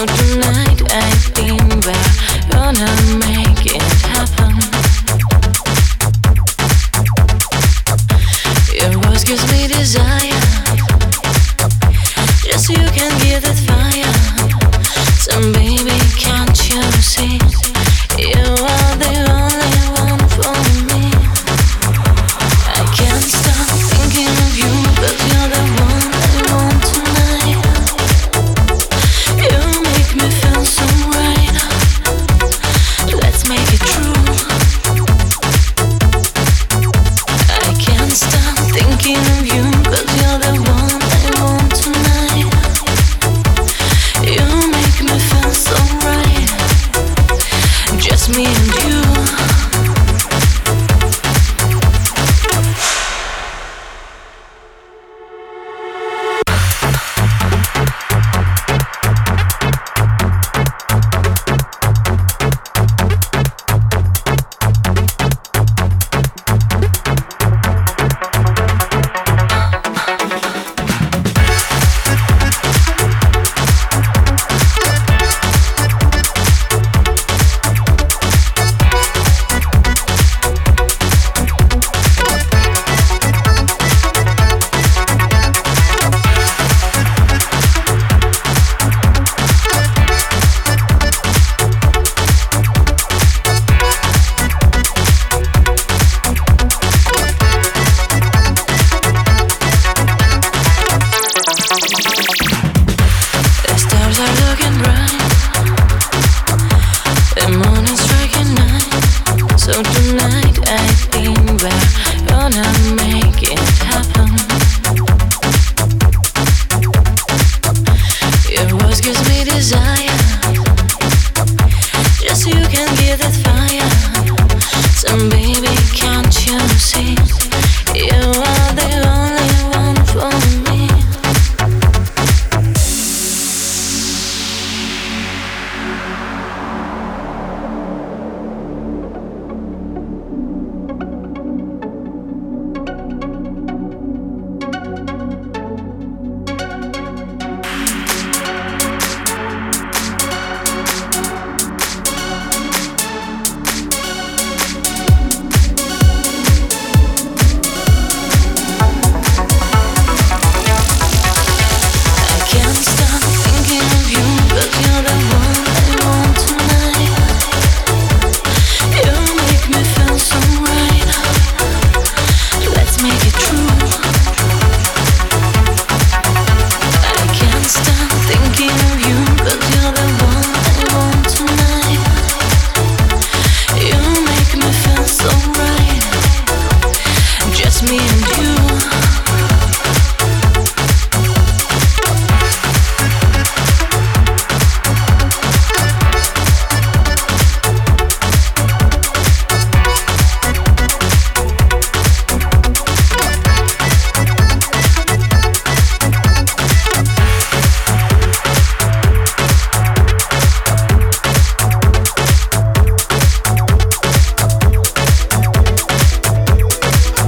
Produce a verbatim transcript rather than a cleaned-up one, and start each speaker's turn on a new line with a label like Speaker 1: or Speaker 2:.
Speaker 1: tonight I think we're gonna make it happen. Your voice gives me desire, just so you can give that fire. So baby, can't you see, you are the only one for me. I can't stop thinking of you, but you're the one I want tonight. You make me feel so right, let's make it true. I can't stop thinking of you, cause you're the one I want tonight. You make me feel so right, just me and you. The stars are looking bright,